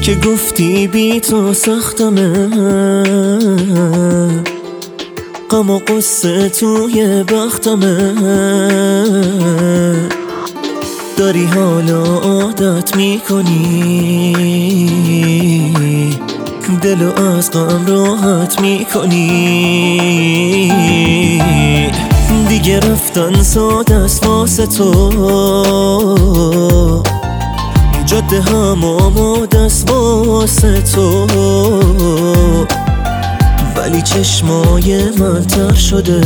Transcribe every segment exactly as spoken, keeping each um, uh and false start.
که گفتی بی تو سختمه، غم و قصه توی بختمه. داری حالا عادت میکنی، دلو از غم راحت میکنی. دیگه رفتن ساده است واسه تو، جاده هم آماده است واسه تو. ولی چشمای من تر شده،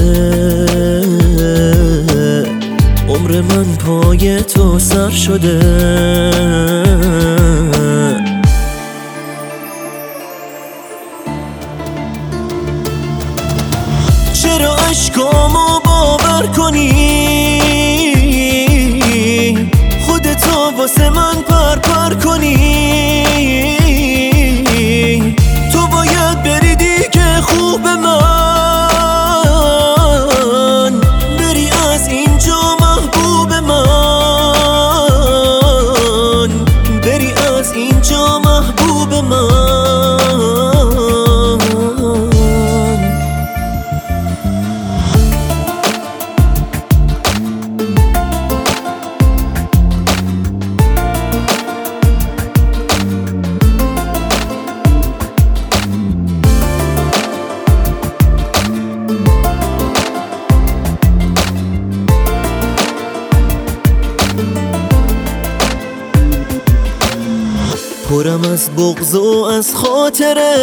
عمر من پای تو سر شده. چرا عشقامو باور کنی، خودتو واسه من پر پر کنی. تو باید بری دیگه خوب من، بری از اینجا محبوب من، بری از اینجا محبوب من. پرم از بغض و از خاطره،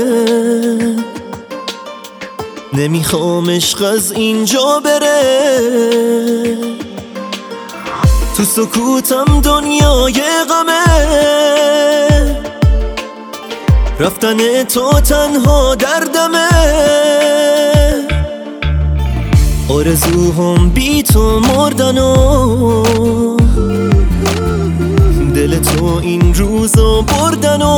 نمیخوام عشق از اینجا بره. تو سکوتم دنیای غمه، رفتن تو تنها دردمه. آرزوهم بی تو مردنو، دل تو این روزا بردنو.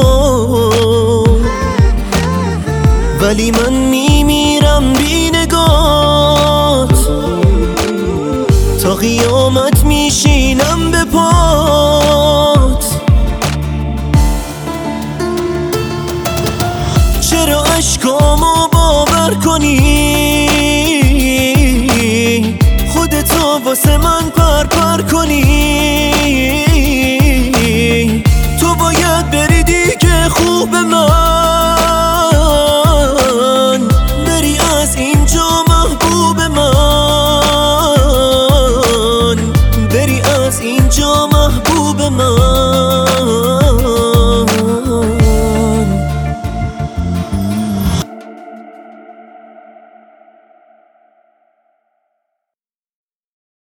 ولی من میمیرم بی نگات، تا قیامت میشینم به پات. چرا عشقامو باور کنی، خودتو واسه من پر پر کنی.